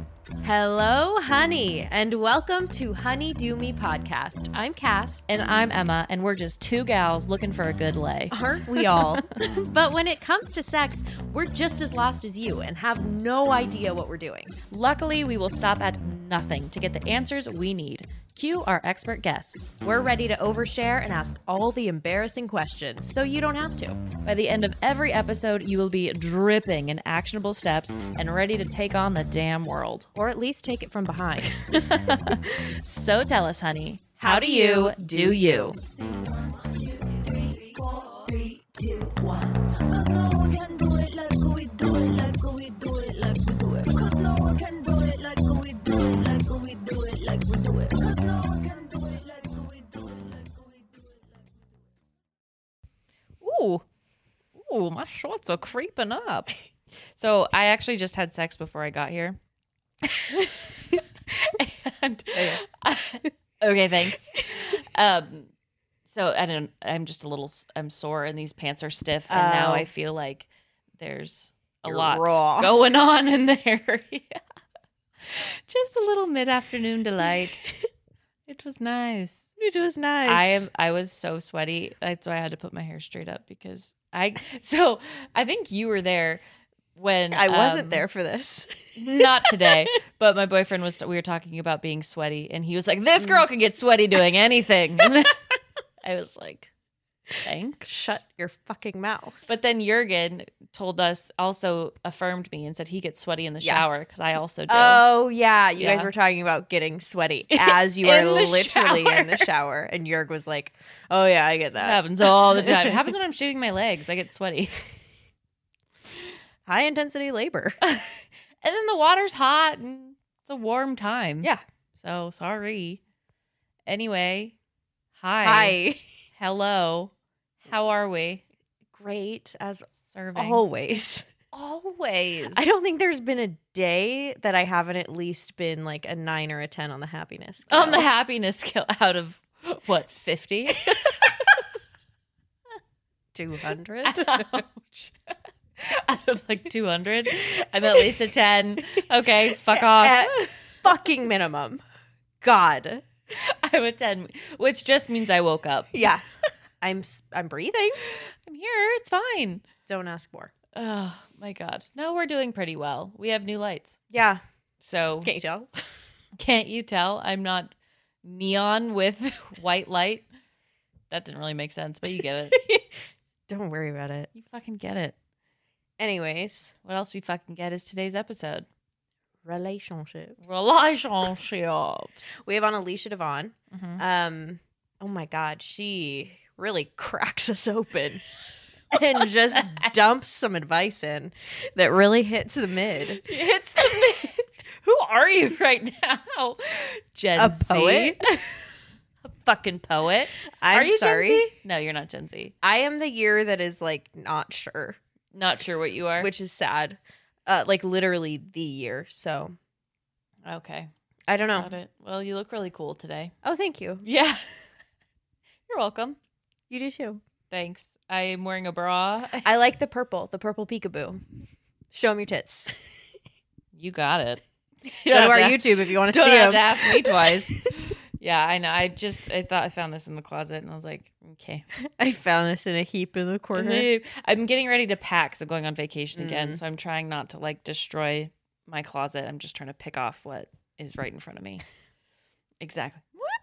Hello, honey, and welcome to Honey Do Me Podcast. I'm Cass. And I'm Emma, and we're just two gals looking for a good lay. Aren't we all? But when it comes to sex, we're just as lost as you and have no idea what we're doing. Luckily, we will stop at nothing to get the answers we need. Cue our expert guests. We're ready to overshare and ask all the embarrassing questions so you don't have to. By the end of every episode, you will be dripping in actionable steps and ready to take on the damn world. Or at least take it from behind. So tell us, honey, how do you do you? Ooh, my shorts are creeping up. So I actually just had sex before I got here. And okay, thanks. So I'm just I'm sore and these pants are stiff, and now I feel like there's a lot raw. going on in there. Yeah. Just a little mid-afternoon delight. It was nice. It was nice. I was so sweaty. That's why I had to put my hair straight up because I think you were there when I wasn't there for this. Not today, but my boyfriend we were talking about being sweaty, and he was like, "This girl can get sweaty doing anything." And I was like, "Thanks." Shut your fucking mouth. But then Jurgen told us, also affirmed me and said he gets sweaty in the shower because I also do. Oh, yeah. You Yeah. guys were talking about getting sweaty as you are literally in the shower. And Jurg was like, oh, yeah, I get It that. happens all the time. It happens when I'm shaving my legs. I get sweaty. High intensity labor. And then the water's hot and it's a warm time. Yeah. So sorry. Anyway, hi. Hi. Hello. How are we? Great as Serving. always. Always. I don't think there's been a day that I haven't at least been like a 9 or a 10 on the happiness scale. On the happiness scale out of, what, 50? 200. Ouch. Out of like 200, I'm at least a 10. Okay, fuck off. At fucking minimum. God. I'm a 10, which just means I woke up. Yeah. I'm breathing. I'm here. It's fine. Don't ask more. Oh, my God. No, we're doing pretty well. We have new lights. Yeah. So Can't you tell? can't you tell I'm not neon with white light? That didn't really make sense, but you get it. Don't worry about it. You fucking get it. Anyways, What else we fucking get is today's episode. relationships. Relationships. We have on Alicia Devon. Mhm. Oh my God, she really cracks us open and just dumps some advice in that really hits the mid. It's the mid. Who are you right now? Gen A Z? poet? A fucking poet. I'm are you sorry. Gen Z? No, you're not Gen Z. I am the year that is like not sure, Not sure what you are. which is sad. Like literally the year. So Okay. I don't know. Got it. Well, you look really cool today. Oh, thank you. Yeah. You're welcome. You do too. Thanks. I am wearing a bra. I like the purple peekaboo. Show them your tits. You got it. Go to our YouTube if you want to Don't see have them. to ask me twice. Yeah, I know. I thought I found this in the closet, and I was like, okay. I found this in a heap in the corner. I'm getting ready to pack, so I'm going on vacation again. So I'm trying not to like destroy my closet. I'm just trying to pick off what is right in front of me. Exactly.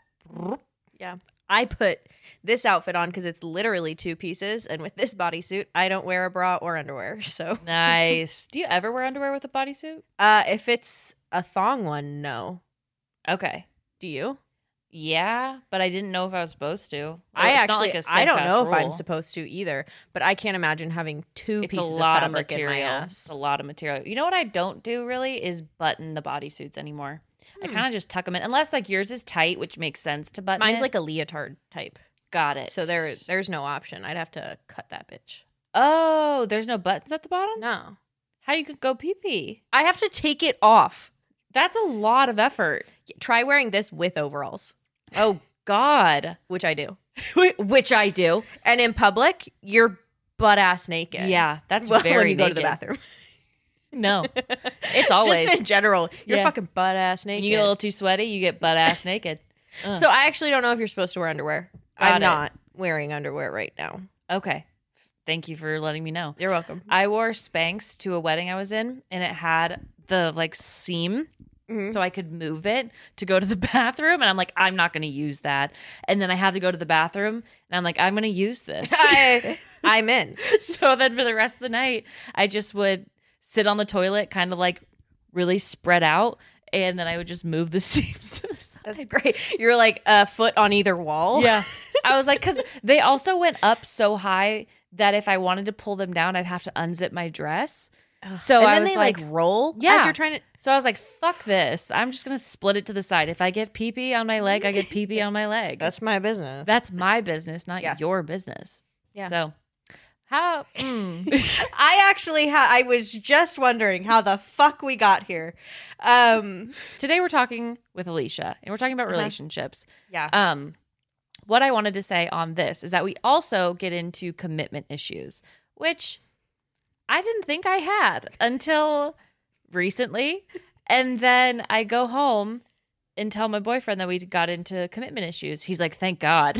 Yeah. I put this outfit on because it's literally 2 pieces. And with this bodysuit, I don't wear a bra or underwear. So Nice. Do you ever wear underwear with a bodysuit? if it's a thong one, no. Okay. Do you? Yeah, but I didn't know if I was supposed to. I It's actually, not like a I don't steadfast know if I'm rule. supposed to either. But I can't imagine having 2 It's a pieces lot of of fabric in my material. ass. It's a lot of material. You know what I don't do really is button the bodysuits anymore. I kind of just tuck them in, unless like yours is tight, which makes sense to button. Mine's it. like a leotard type. Got it. So there's no option. I'd have to cut that bitch. Oh, there's no buttons at the bottom? No. How you could go pee-pee? I have to take it off. That's a lot of effort. Try wearing this with overalls, Oh, God. which I do. Which I do. And in public, you're butt ass naked. Yeah, that's Well, very when you go to naked. the bathroom. No. It's always. Just in general. You're Yeah. fucking butt-ass When naked. you get a little too sweaty, you get butt-ass naked. So I actually don't know if you're supposed to wear underwear. Got I'm it. not wearing underwear right now. Okay. Thank you for letting me know. You're welcome. I wore Spanx to a wedding I was in, and it had the like seam so I could move it to go to the bathroom. And I'm like, I'm not going to use that. And then I had to go to the bathroom, and I'm like, I'm going to use this. I'm in. So then for the rest of the night, I just would sit on the toilet, kind of like really spread out, and then I would just move the seams to the side. That's great. You're like a foot on either wall. Yeah. I was like, because they also went up so high that if I wanted to pull them down, I'd have to unzip my dress. So and I then was they like, roll Yeah. as you're trying to. so I was like, fuck this. I'm just going to split it to the side. If I get pee-pee on my leg, I get pee-pee on my leg. That's my business. That's my business, not Yeah. your business. Yeah. So how? I actually I was just wondering how the fuck we got here. Today we're talking with Alicia, and we're talking about relationships. Yeah. What I wanted to say on this is that we also get into commitment issues, which I didn't think I had until recently. And then I go home and tell my boyfriend that we got into commitment issues. He's like, thank God.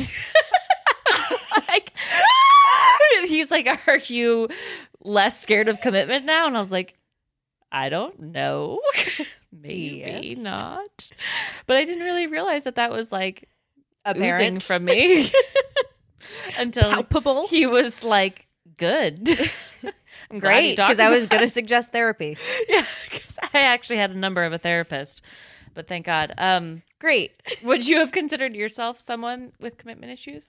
Like, he's like, are you less scared of commitment now? And I was like, I don't know. Maybe Yes. not. But I didn't really realize that was like oozing Apparent. from me until Palpable. he was like, good. I'm glad you Great, talked because I was about going to it. suggest therapy. Yeah, because I actually had a number of a therapist, but thank God. Great. Would you have considered yourself someone with commitment issues?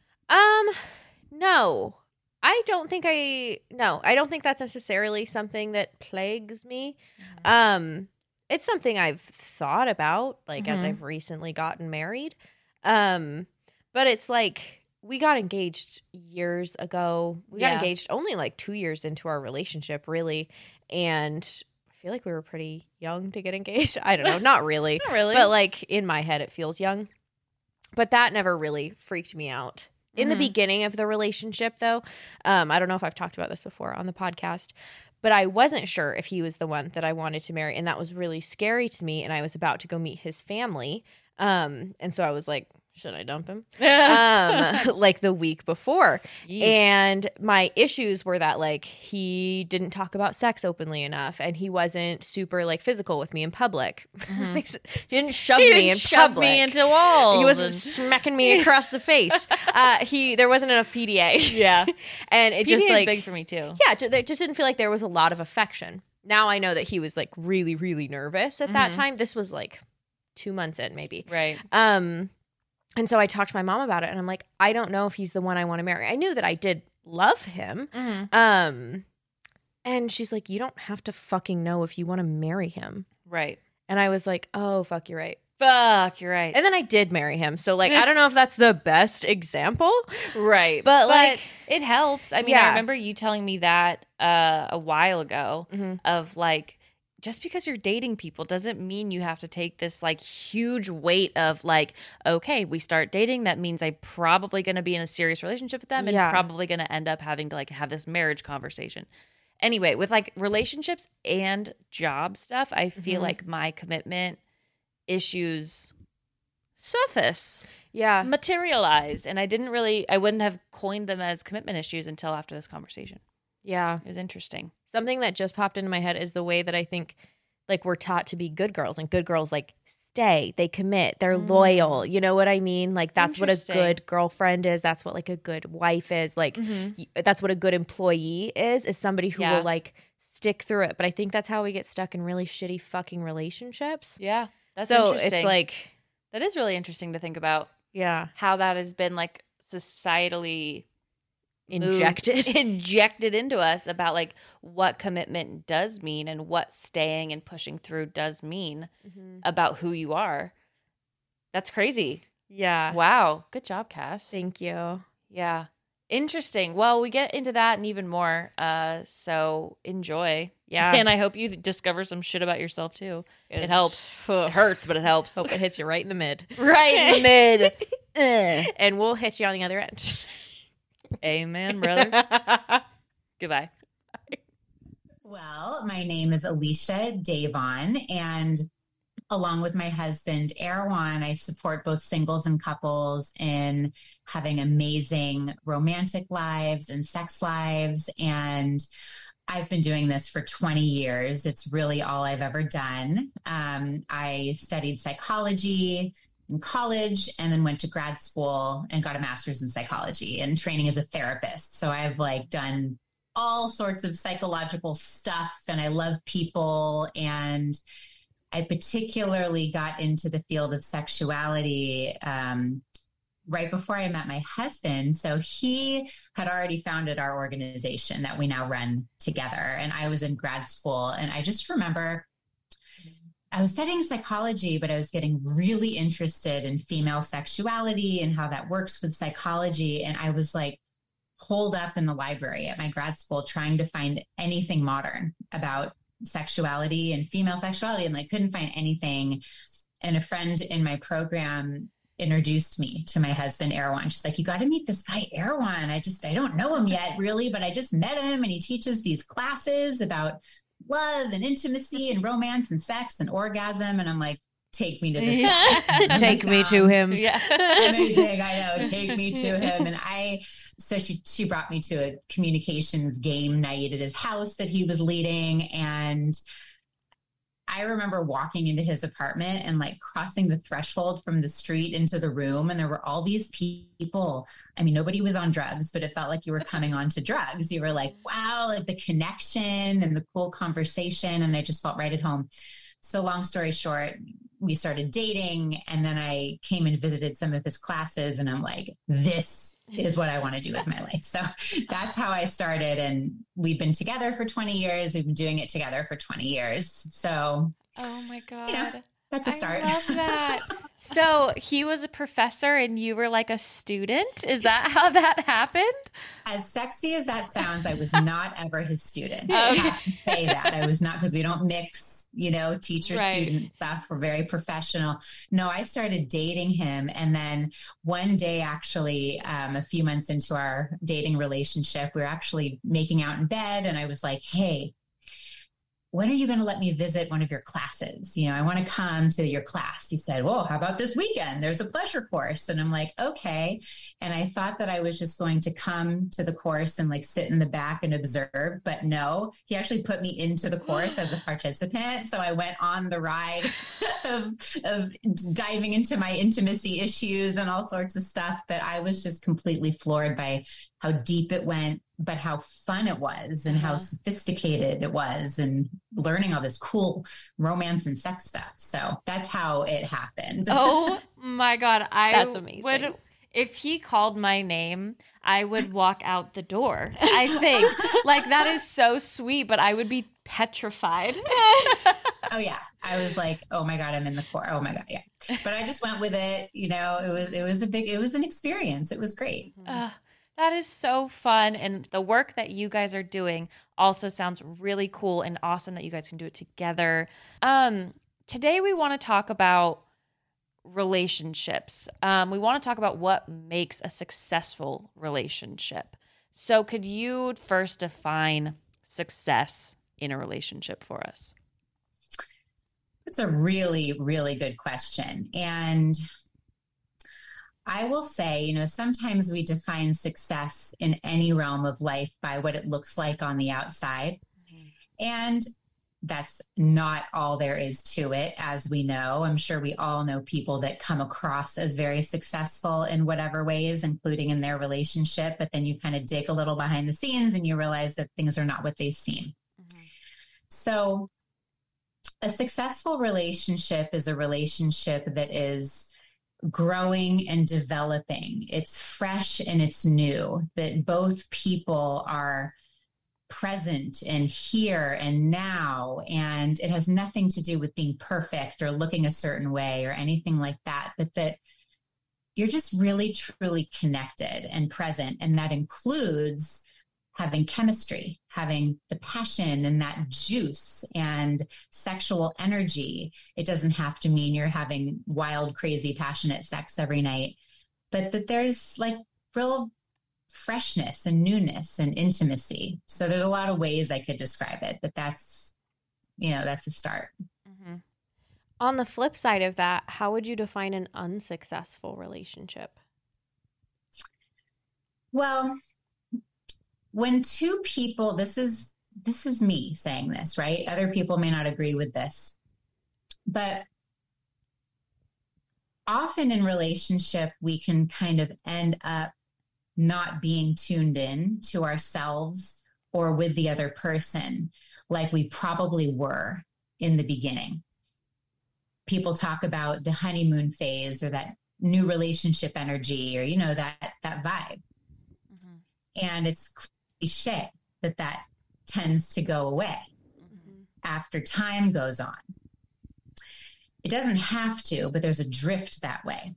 No. I don't think that's necessarily something that plagues me. It's something I've thought about, like, as I've recently gotten married. But it's like, we got engaged years ago. We got Yeah. engaged only like 2 years into our relationship, really. And I feel like we were pretty young to get engaged. I don't know. Not really. Not really. But like in my head, it feels young. But that never really freaked me out. In the beginning of the relationship, though, I don't know if I've talked about this before on the podcast, but I wasn't sure if he was the one that I wanted to marry. And that was really scary to me. And I was about to go meet his family. And so I was like, should I dump him? Like the week before. Yeesh. And my issues were that like he didn't talk about sex openly enough, and he wasn't super like physical with me in public. He didn't shove He me didn't in shove public. me into walls. He wasn't and- smacking me across the face. There wasn't enough PDA. Yeah. And it PDA just is like big for me too. yeah, it just didn't feel like there was a lot of affection. Now I know that he was like really, really nervous at that time. This was like 2 months in, maybe. Right. And so I talked to my mom about it, and I'm like, I don't know if he's the one I want to marry. I knew that I did love him. And she's like, you don't have to fucking know if you want to marry him. Right. And I was like, oh, fuck, you're right. Fuck, you're right. And then I did marry him. So like, I don't know if that's the best example. Right. But, like- it helps. I mean, Yeah. I remember you telling me that a while ago of like, just because you're dating people doesn't mean you have to take this like huge weight of like, okay, we start dating. That means I'm probably going to be in a serious relationship with them and Yeah. probably going to end up having to like have this marriage conversation. Anyway, with like relationships and job stuff, I feel like my commitment issues surface, Yeah. materialize. And I wouldn't have coined them as commitment issues until after this conversation. Yeah. It was interesting. Something that just popped into my head is the way that I think like we're taught to be good girls, and good girls like stay, they commit, they're loyal. You know what I mean? Like that's what a Interesting. good girlfriend is. That's what like a good wife is. Like that's what a good employee is somebody who Yeah. will like stick through it. But I think that's how we get stuck in really shitty fucking relationships. Yeah. That's so interesting. it's like, that is really interesting to think about yeah, how that has been like societally injected. into us about like what commitment does mean and what staying and pushing through does mean about who you are. That's crazy. Yeah. Wow. Good job, Cass. Thank you. Yeah. Interesting. Well, we get into that and even more. So enjoy. Yeah. And I hope you discover some shit about yourself too. It helps. Ugh. It hurts, but it helps. Hope it hits you right in the mid. Right in the mid. And we'll hit you on the other end. Amen, brother. Goodbye. Well, my name is Alicia Davon, and along with my husband, Erwan, I support both singles and couples in having amazing romantic lives and sex lives. And I've been doing this for 20 years. It's really all I've ever done. I studied psychology in college and then went to grad school and got a master's in psychology and training as a therapist. So I've done all sorts of psychological stuff, and I love people. And I particularly got into the field of sexuality right before I met my husband. So he had already founded our organization that we now run together. And I was in grad school. And I just remember I was studying psychology, but I was getting really interested in female sexuality and how that works with psychology. And I was holed up in the library at my grad school trying to find anything modern about sexuality and female sexuality, and I couldn't find anything. And a friend in my program introduced me to my husband, Erwan. She's like, you got to meet this guy, Erwan. I don't know him yet, really, but I just met him, and he teaches these classes about love and intimacy and romance and sex and orgasm. And I'm like, take me to this guy. Take me to him. Yeah. Amazing. I know. Take me to him. And so she brought me to a communications game night at his house that he was leading. And I remember walking into his apartment and crossing the threshold from the street into the room. And there were all these people. I mean, nobody was on drugs, but it felt like you were coming onto drugs. You were like, wow, the connection and the cool conversation. And I just felt right at home. So long story short, we started dating, and then I came and visited some of his classes, and I'm like, this is what I want to do with my life. So that's how I started. And we've been together for 20 years. We've been doing it together for 20 years. So, oh my God. that's a start. I love that. So he was a professor and you were a student. Is that how that happened? As sexy as that sounds, I was not ever his student. I have to say that. I was not, because we don't mix teacher student stuff. We're very professional. No, I started dating him. And then one day, actually, a few months into our dating relationship, we were actually making out in bed. And I was like, hey, when are you going to let me visit one of your classes? I want to come to your class. He said, well, how about this weekend? There's a pleasure course. And I'm like, okay. And I thought that I was just going to come to the course and sit in the back and observe, but no, he actually put me into the course as a participant. So I went on the ride of diving into my intimacy issues and all sorts of stuff. But I was just completely floored by how deep it went, but how fun it was and how sophisticated it was, and learning all this cool romance and sex stuff. So that's how it happened. Oh my God. That's amazing. If he called my name, I would walk out the door. I think that is so sweet, but I would be petrified. Oh yeah. I was like, oh my God, I'm in the core. Oh my God. Yeah. But I just went with it. It was an experience. It was great. That is so fun. And the work that you guys are doing also sounds really cool and awesome that you guys can do it together. Today we want to talk about relationships. We want to talk about what makes a successful relationship. So could you first define success in a relationship for us? It's a really, really good question. And I will say, sometimes we define success in any realm of life by what it looks like on the outside. Mm-hmm. And that's not all there is to it, as we know. I'm sure we all know people that come across as very successful in whatever ways, including in their relationship. But then you kind of dig a little behind the scenes and you realize that things are not what they seem. Mm-hmm. So a successful relationship is a relationship that is growing and developing. It's fresh and it's new, that both people are present and here and now. And it has nothing to do with being perfect or looking a certain way or anything like that, but that you're just really, truly connected and present. And that includes having chemistry, having the passion and that juice and sexual energy. It doesn't have to mean you're having wild, crazy, passionate sex every night, but that there's real freshness and newness and intimacy. So there's a lot of ways I could describe it, but that's a start. Mm-hmm. On the flip side of that, how would you define an unsuccessful relationship? Well, when two people, this is me saying this, right? Other people may not agree with this, but often in relationship, we can kind of end up not being tuned in to ourselves or with the other person like we probably were in the beginning. People talk about the honeymoon phase or that new relationship energy, or, that vibe. Mm-hmm. And it's cliche that tends to go away after time goes on. It doesn't have to, but there's a drift that way.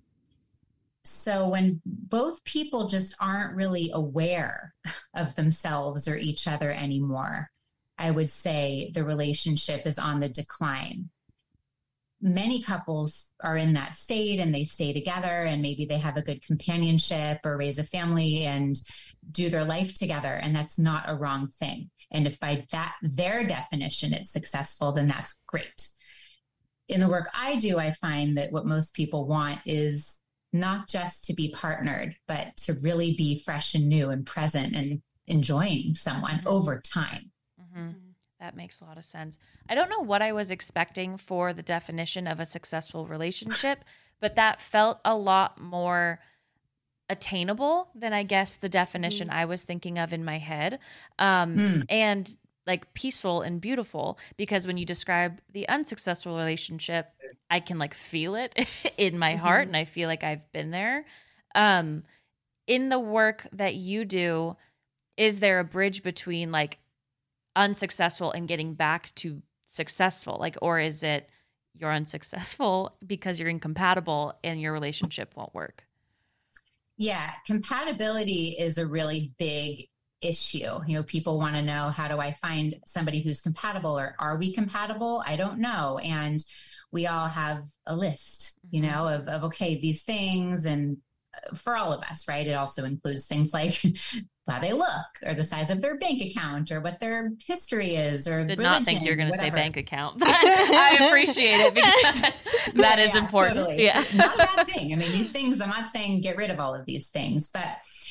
So when both people just aren't really aware of themselves or each other anymore, I would say the relationship is on the decline. Many couples are in that state and they stay together and maybe they have a good companionship or raise a family and do their life together. And that's not a wrong thing. And if by their definition, it's successful, then that's great. In the work I do, I find that what most people want is not just to be partnered, but to really be fresh and new and present and enjoying someone over time. Mm-hmm. That makes a lot of sense. I don't know what I was expecting for the definition of a successful relationship, but that felt a lot more attainable than I guess the definition I was thinking of in my head. And like peaceful and beautiful, because when you describe the unsuccessful relationship, I can like feel it in my heart and I feel like I've been there. In the work that you do, is there a bridge between like unsuccessful and getting back to successful? Like, or is it you're unsuccessful because you're incompatible and your relationship won't work? Yeah, compatibility is a really big issue. People want to know, how do I find somebody who's compatible, or are we compatible? I don't know. And we all have a list, of okay, these things. And for all of us, right? It also includes things like how they look, or the size of their bank account, or what their history is, or did religion, not think you were going to say bank account, but I appreciate it because that is important. Totally. Yeah. Not a bad thing. I mean, these things, I'm not saying get rid of all of these things, but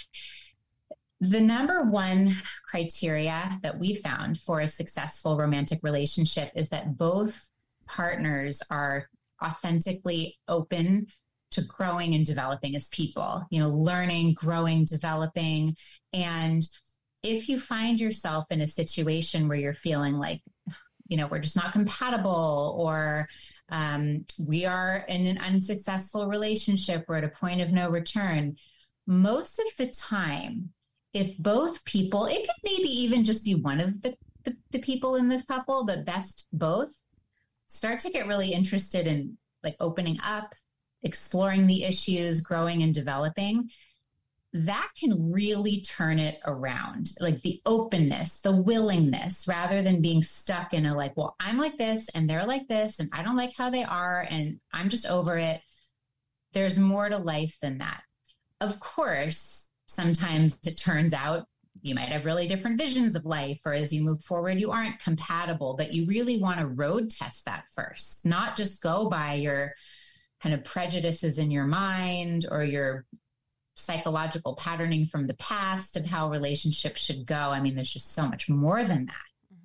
the number one criteria that we found for a successful romantic relationship is that both partners are authentically open to growing and developing as people, learning, growing, developing. And if you find yourself in a situation where you're feeling like, we're just not compatible, or we are in an unsuccessful relationship, we're at a point of no return, most of the time, if both people, it could maybe even just be one of the people in the couple, but best both, start to get really interested in like opening up, exploring the issues, growing and developing, that can really turn it around. Like the openness, the willingness, rather than being stuck in a like, well, I'm like this and they're like this and I don't like how they are and I'm just over it. There's more to life than that. Of course, sometimes it turns out you might have really different visions of life, or as you move forward, you aren't compatible, but you really want to road test that first, not just go by your kind of prejudices in your mind or your psychological patterning from the past of how relationships should go. I mean, there's just so much more than that.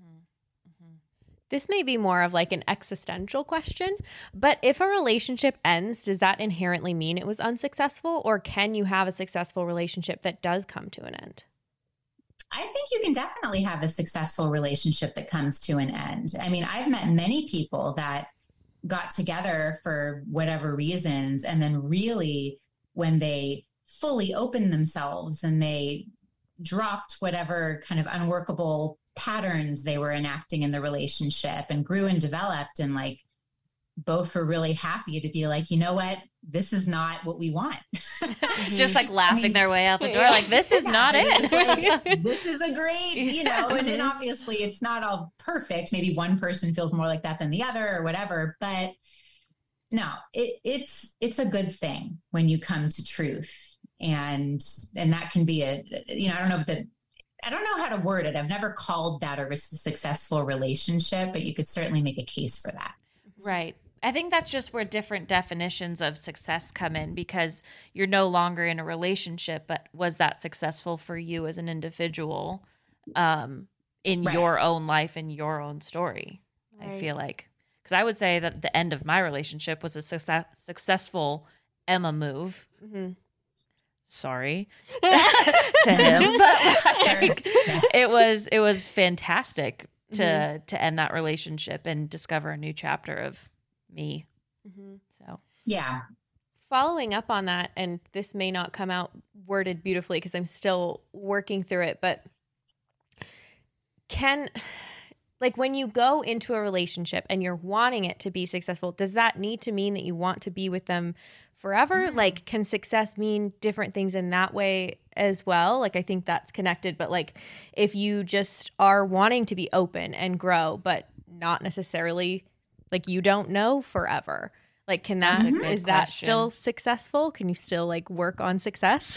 This may be more of like an existential question, but if a relationship ends, does that inherently mean it was unsuccessful, or can you have a successful relationship that does come to an end? I think you can definitely have a successful relationship that comes to an end. I mean, I've met many people that got together for whatever reasons, and then really when they fully opened themselves and they dropped whatever kind of unworkable patterns they were enacting in the relationship and grew and developed, and like both were really happy to be like, you know what, this is not what we want. Just like laughing their way out the door, like this is not it. Like, this is a great, and then obviously it's not all perfect. Maybe one person feels more like that than the other or whatever, but no, it's a good thing when you come to truth And that can be I don't know how to word it. I've never called that a successful relationship, but you could certainly make a case for that. Right. I think that's just where different definitions of success come in, because you're no longer in a relationship, but was that successful for you as an individual in your own life and your own story? Right. I feel like, because I would say that the end of my relationship was a successful Emma move. Mm-hmm. Sorry to him, but like, it was fantastic to end that relationship and discover a new chapter of me. Mm-hmm. So yeah. Following up on that, and this may not come out worded beautifully because I'm still working through it, but when you go into a relationship and you're wanting it to be successful, does that need to mean that you want to be with them forever? Mm-hmm. Like, can success mean different things in that way as well? Like, I think that's connected, but like, if you just are wanting to be open and grow, but not necessarily, like, you don't know forever, like, can that, is that still successful? Can you still like work on success?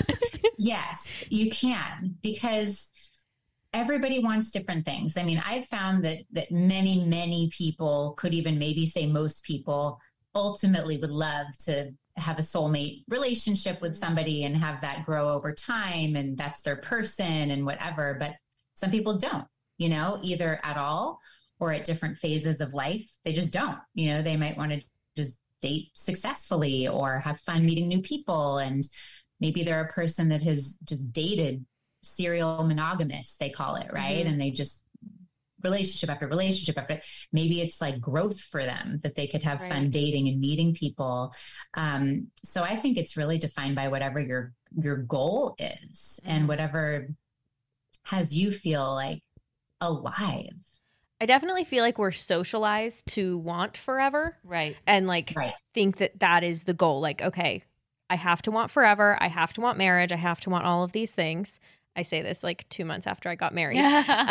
Yes, you can, because everybody wants different things. I mean, I've found that many, many people, could even maybe say most people, ultimately would love to have a soulmate relationship with somebody and have that grow over time, and that's their person and whatever. But some people don't, either at all or at different phases of life. They just don't, they might want to just date successfully or have fun meeting new people. And maybe they're a person that has just dated serial monogamous, they call it, right? Mm-hmm. And they just relationship after relationship after, maybe it's like growth for them, that they could have fun dating and meeting people. So I think it's really defined by whatever your goal is and whatever has you feel like alive. I definitely feel like we're socialized to want forever. Right. And like think that is the goal. Like, okay, I have to want forever. I have to want marriage. I have to want all of these things. I say this like 2 months after I got married.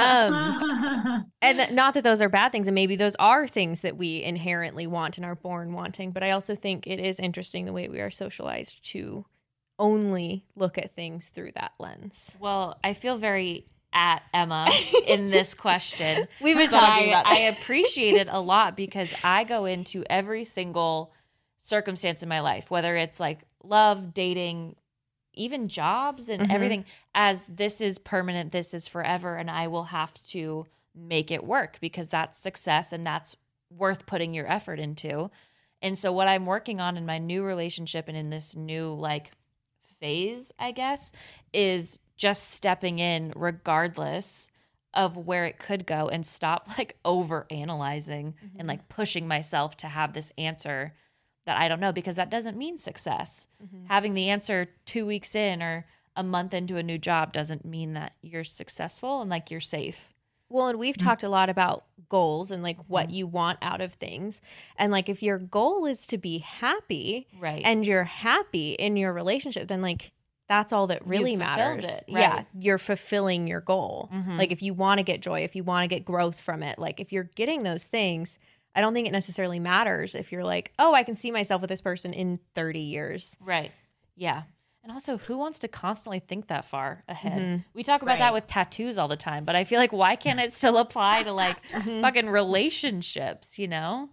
And not that those are bad things. And maybe those are things that we inherently want and are born wanting. But I also think it is interesting the way we are socialized to only look at things through that lens. Well, I feel very at Emma in this question. We've been talking about it. I appreciate it a lot because I go into every single circumstance in my life, whether it's like love, dating, even jobs and everything, as this is permanent, this is forever, and I will have to make it work because that's success and that's worth putting your effort into. And so what I'm working on in my new relationship and in this new like phase, I guess, is just stepping in regardless of where it could go and stop like over analyzing and like pushing myself to have this answer that I don't know, because that doesn't mean success. Having the answer 2 weeks in or a month into a new job doesn't mean that you're successful and like you're safe. Well, and we've talked a lot about goals and like what you want out of things. And like if your goal is to be happy and you're happy in your relationship, then like that's all that really matters. Yeah, you're fulfilling your goal. Like if you want to get joy, if you want to get growth from it, like if you're getting those things, I don't think it necessarily matters if you're like, oh, I can see myself with this person in 30 years. Right. Yeah. And also, who wants to constantly think that far ahead? We talk about that with tattoos all the time, but I feel like why can't it still apply to like fucking relationships, Yeah.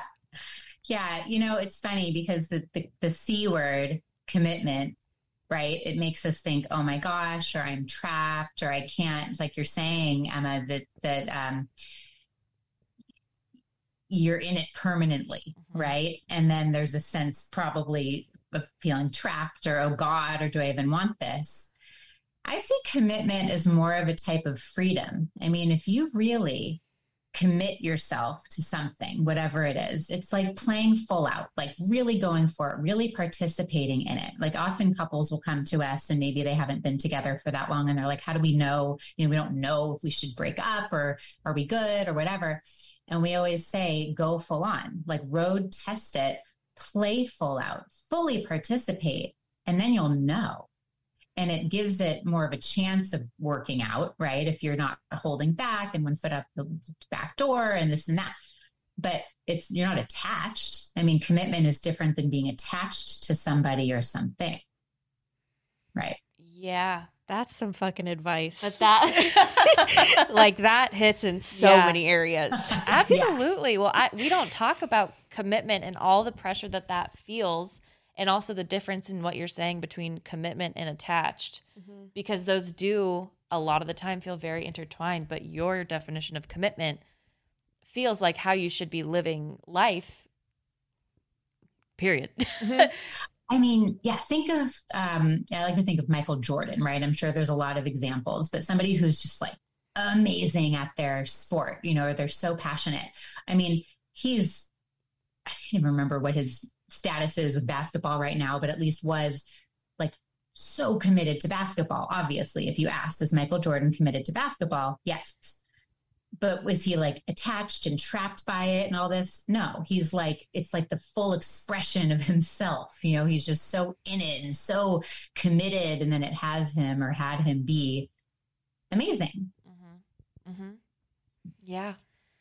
Yeah. It's funny because the C word, commitment, right? It makes us think, oh my gosh, or I'm trapped, or I can't. It's like you're saying, Emma, that you're in it permanently, right? And then there's a sense probably of feeling trapped or, oh God, or do I even want this? I see commitment as more of a type of freedom. I mean, if you really commit yourself to something, whatever it is, it's like playing full out, like really going for it, really participating in it. Like often couples will come to us and maybe they haven't been together for that long. And they're like, how do we know? We don't know if we should break up or are we good or whatever. And we always say, go full on, like road test it, play full out, fully participate, and then you'll know. And it gives it more of a chance of working out, right? If you're not holding back and one foot out the back door and this and that, but you're not attached. I mean, commitment is different than being attached to somebody or something. Right. Yeah. That's some fucking advice. But that like that hits in so many areas. Absolutely. Well, we don't talk about commitment and all the pressure that feels, and also the difference in what you're saying between commitment and attached, because those do a lot of the time feel very intertwined. But your definition of commitment feels like how you should be living life, period. I mean, yeah, think of, I like to think of Michael Jordan, right? I'm sure there's a lot of examples, but somebody who's just like amazing at their sport, you know, or they're so passionate. I mean, I can't even remember what his status is with basketball right now, but at least was like so committed to basketball. Obviously, if you asked, is Michael Jordan committed to basketball? Yes. But was he like attached and trapped by it and all this? No, he's like, it's like the full expression of himself. You know, he's just so in it and so committed. And then it has him or had him be amazing. Yeah.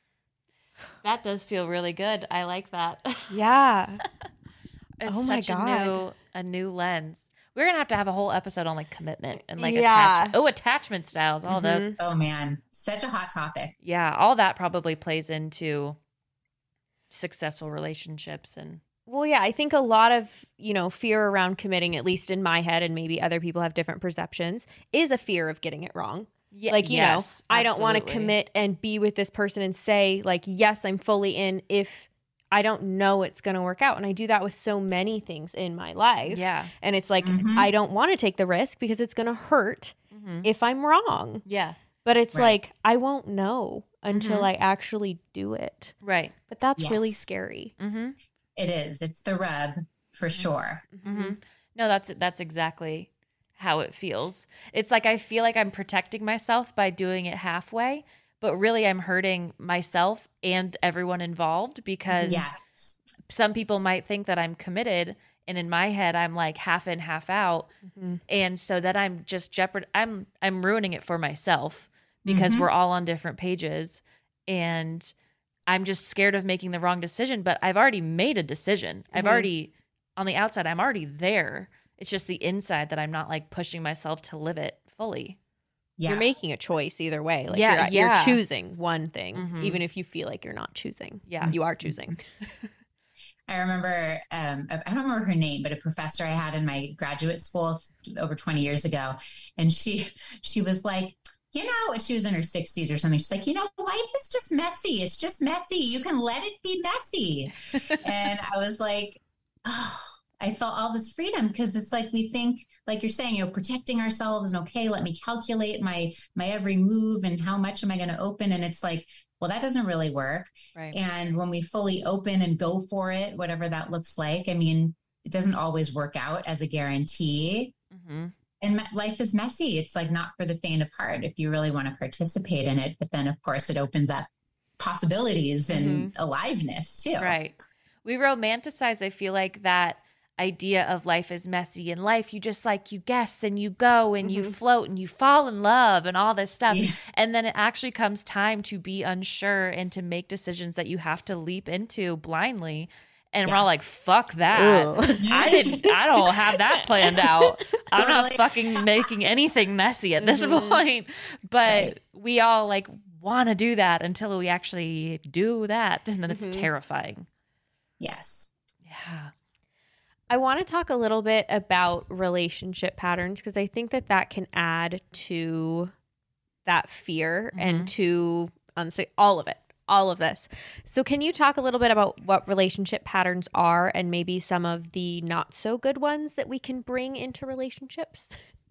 That does feel really good. I like that. Yeah. It's oh my such God. a new lens. We're going to have a whole episode on like commitment and like Yeah. attachment styles, all the, Oh man, such a hot topic. yeah, all that probably plays into successful relationships. And Well, yeah, I think a lot of, you know, fear around committing, at least in my head, and maybe other people have different perceptions, is a fear of getting it wrong. yeah, Like, you know, I don't want to absolutely. commit and be with this person and say, like, yes, I'm fully in if I don't know it's going to work out. And I do that with so many things in my life. Yeah. And it's like, I don't want to take the risk because it's going to hurt if I'm wrong. Yeah. But it's Right. like, I won't know until I actually do it. Right. But that's really Yes. scary. It is. It's the rub for sure. No, that's exactly how it feels. It's like I feel like I'm protecting myself by doing it halfway, but really I'm hurting myself and everyone involved, because Yes. some people might think that I'm committed, and in my head I'm like half in, half out. And so that I'm just I'm ruining it for myself, because we're all on different pages, and I'm just scared of making the wrong decision. But I've already made a decision. I've already, on the outside, I'm already there. It's just the inside that I'm not like pushing myself to live it fully. Yeah. You're making a choice either way. Like Yeah, you're yeah. choosing one thing, even if you feel like you're not choosing. Yeah. You are choosing. I remember, I don't remember her name, but a professor I had in my graduate school over 20 years ago. And she was like, you know, she was in her 60s or something. She's like, you know, life is just messy. It's just messy. You can let it be messy. And I was like, oh, I felt all this freedom, because it's like we think, like you're saying, you know, protecting ourselves and okay, let me calculate my every move and how much am I going to open? And it's like, well, that doesn't really work. Right. And when we fully open and go for it, whatever that looks like, I mean, it doesn't always work out as a guarantee. And life is messy. It's like not for the faint of heart if you really want to participate in it. But then, of course, it opens up possibilities and aliveness too. Right. We romanticize, I feel like, that idea of life is messy. In life, you just like, you guess and you go and you float and you fall in love and all this stuff. Yeah. And then it actually comes time to be unsure and to make decisions that you have to leap into blindly. And we're all like, fuck that. I don't have that planned out. I'm not fucking making anything messy at this point. But we all like want to do that until we actually do that. And then it's terrifying. Yes. Yeah. I want to talk a little bit about relationship patterns, because I think that can add to that fear and to all of it. All of this. So can you talk a little bit about what relationship patterns are and maybe some of the not so good ones that we can bring into relationships?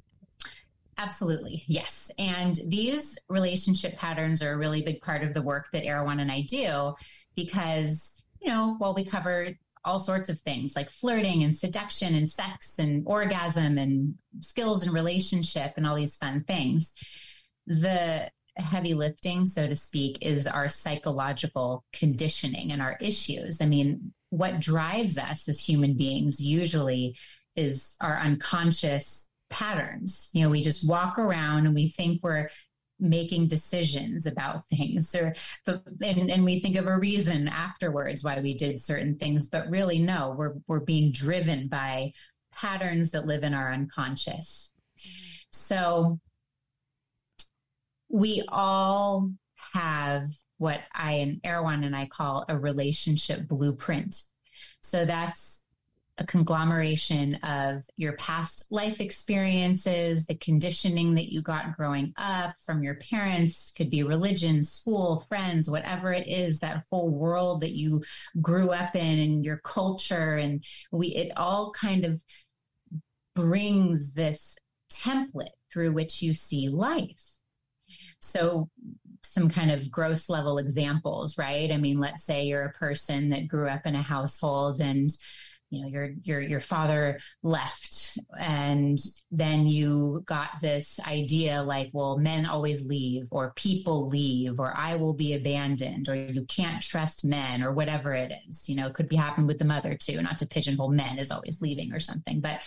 Absolutely. Yes. And these relationship patterns are a really big part of the work that Erewhon and I do, because, you know, while we cover all sorts of things like flirting and seduction and sex and orgasm and skills and relationship and all these fun things, the heavy lifting, so to speak, is our psychological conditioning and our issues. I mean, what drives us as human beings usually is our unconscious patterns. You know, we just walk around and we think we're making decisions about things, and we think of a reason afterwards why we did certain things, but really no, we're being driven by patterns that live in our unconscious. So we all have what I and Erwan and I call a relationship blueprint. So that's a conglomeration of your past life experiences, the conditioning that you got growing up from your parents, could be religion, school, friends, whatever it is, that whole world that you grew up in and your culture. And it all kind of brings this template through which you see life. So some kind of gross level examples, right? I mean, let's say you're a person that grew up in a household and your father left, and then you got this idea like, well, men always leave, or people leave, or I will be abandoned, or you can't trust men, or whatever it is. It could be happening with the mother too, not to pigeonhole men as always leaving or something, but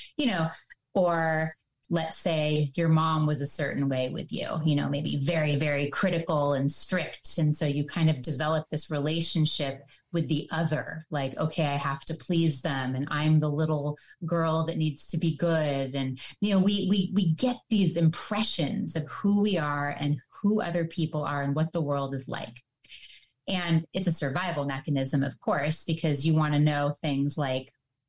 or let's say your mom was a certain way with you, maybe very, very critical and strict. And so you kind of develop this relationship with the other, like, okay, I have to please them. And I'm the little girl that needs to be good. And, we get these impressions of who we are and who other people are and what the world is like. And it's a survival mechanism, of course, because you want to know things like,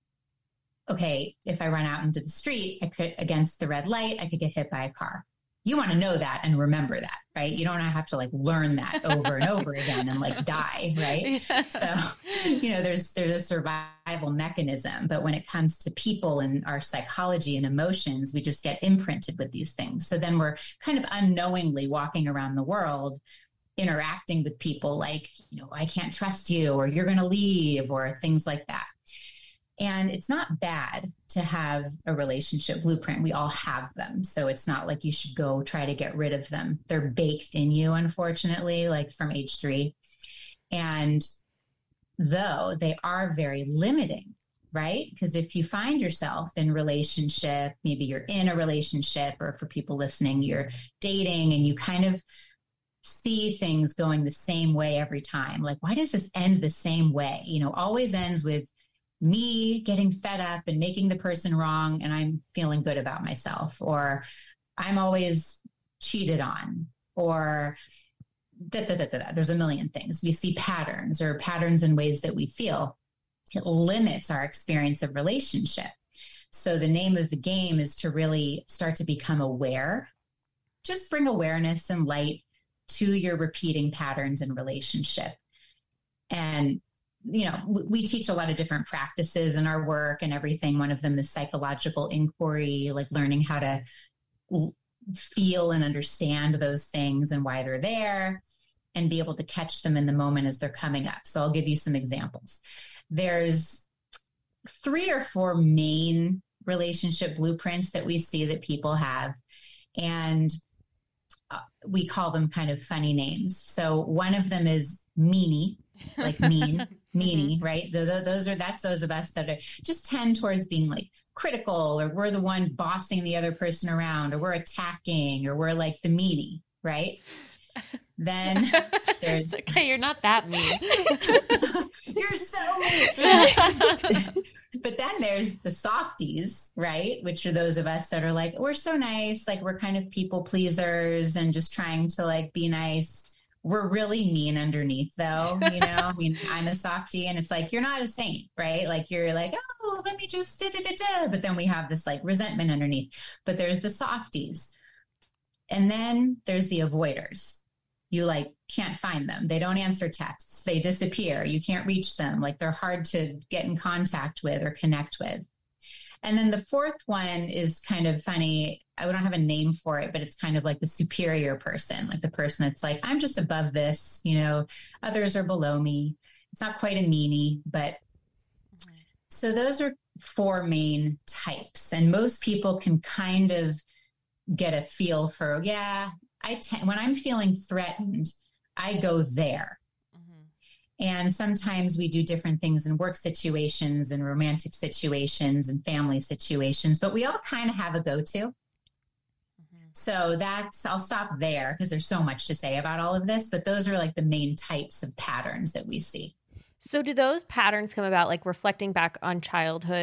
okay, if I run out into the street, against the red light, I could get hit by a car. You want to know that and remember that, right? You don't have to learn that over and over again and die, right? Yeah. So, there's a survival mechanism, but when it comes to people and our psychology and emotions, we just get imprinted with these things. So then we're kind of unknowingly walking around the world, interacting with people like, I can't trust you, or you're going to leave, or things like that. And it's not bad to have a relationship blueprint. We all have them. So it's not like you should go try to get rid of them. They're baked in you, unfortunately, from age 3. And though they are very limiting, right? Because if you find yourself in relationship, maybe you're in a relationship, or for people listening, you're dating and you kind of see things going the same way every time. Like, why does this end the same way? Always ends with me getting fed up and making the person wrong, and I'm feeling good about myself, or I'm always cheated on, or there's a million things. We see patterns in ways that we feel. It limits our experience of relationship. So the name of the game is to really start to become aware. Just bring awareness and light to your repeating patterns in relationship. And we teach a lot of different practices in our work and everything. One of them is psychological inquiry, like learning how to feel and understand those things and why they're there, and be able to catch them in the moment as they're coming up. So I'll give you some examples. There's 3 or 4 main relationship blueprints that we see that people have, and we call them kind of funny names. So one of them is meanie, like mean. Meanie, right? That's those of us that are just tend towards being critical, or we're the one bossing the other person around, or we're attacking, or we're like the meanie, right? Then there's okay, you're not that mean. You're so mean. But then there's the softies, right? Which are those of us that are like, we're so nice, we're kind of people pleasers and just trying to be nice. We're really mean underneath, though, I mean, I'm a softie, and it's you're not a saint, right? You're oh, let me just da-da-da-da. But then we have this resentment underneath. But there's the softies. And then there's the avoiders. You can't find them. They don't answer texts. They disappear. You can't reach them. They're hard to get in contact with or connect with. And then the fourth one is kind of funny. I don't have a name for it, but it's kind of like the superior person, the person that's I'm just above this, others are below me. It's not quite a meanie, but so those are 4 main types. And most people can kind of get a feel for, when I'm feeling threatened, I go there. And sometimes we do different things in work situations and romantic situations and family situations, but we all kind of have a go-to. So I'll stop there because there's so much to say about all of this, but those are the main types of patterns that we see. So do those patterns come about reflecting back on childhood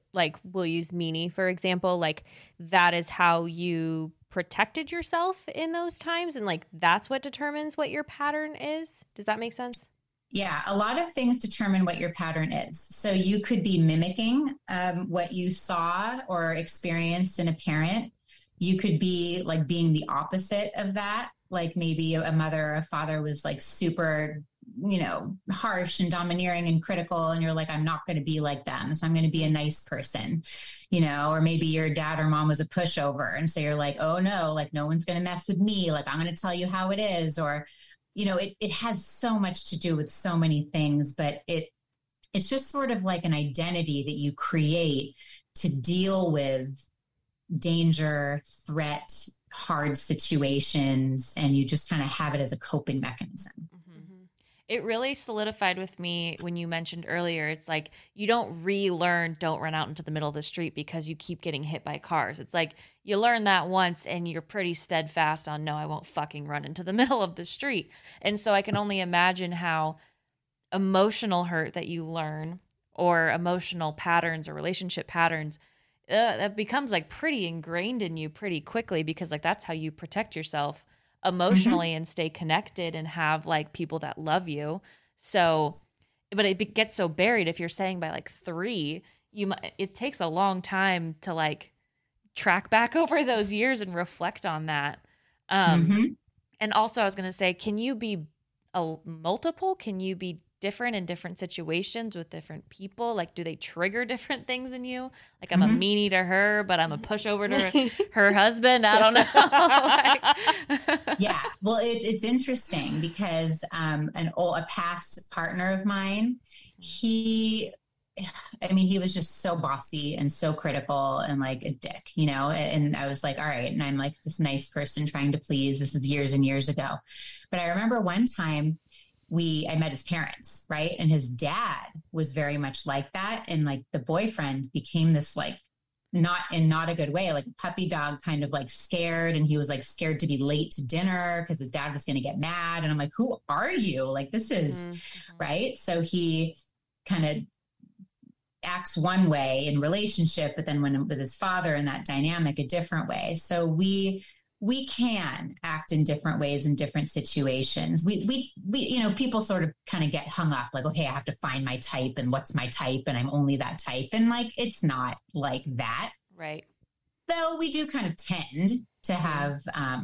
like we'll use Meanie, for example, like that is how you protected yourself in those times. And like, that's what determines what your pattern is. Does that make sense? Yeah, a lot of things determine what your pattern is. So you could be mimicking what you saw or experienced in a parent. You could be like being the opposite of that. Like maybe a mother or a father was like super, harsh and domineering and critical. And you're like, I'm not going to be like them. So I'm going to be a nice person, or maybe your dad or mom was a pushover. And so you're like, oh no, like no one's going to mess with me. Like I'm going to tell you how it is. Or, it has so much to do with so many things, but it's just sort of like an identity that you create to deal with danger, threat, hard situations, and you just kind of have it as a coping mechanism. It really solidified with me when you mentioned earlier, it's like you don't relearn don't run out into the middle of the street because you keep getting hit by cars. It's like you learn that once and you're pretty steadfast on, no, I won't fucking run into the middle of the street. And so I can only imagine how emotional hurt that you learn or emotional patterns or relationship patterns, that becomes like pretty ingrained in you pretty quickly, because like that's how you protect yourself emotionally and stay connected and have like people that love you. So, but it gets so buried. If you're saying by like 3, it takes a long time to like track back over those years and reflect on that. And also I was going to say, can you be multiple? Can you be different in different situations with different people? Like, do they trigger different things in you? Like, I'm a meanie to her, but I'm a pushover to her husband. I don't know. Yeah. Well, it's interesting because a past partner of mine, he was just so bossy and so critical and like a dick, and I was like, all right. And I'm like this nice person trying to please. This is years and years ago. But I remember one time I met his parents, right? And his dad was very much like that. And like the boyfriend became this like, not a good way, like a puppy dog, kind of like scared. And he was like scared to be late to dinner because his dad was going to get mad. And I'm like, who are you? Like, this is right. So he kind of acts one way in relationship, but then when with his father and that dynamic, a different way. So we can act in different ways in different situations. We people sort of kind of get hung up like, okay, I have to find my type and what's my type and I'm only that type. And like, it's not like that. Right. Though we do kind of tend to have,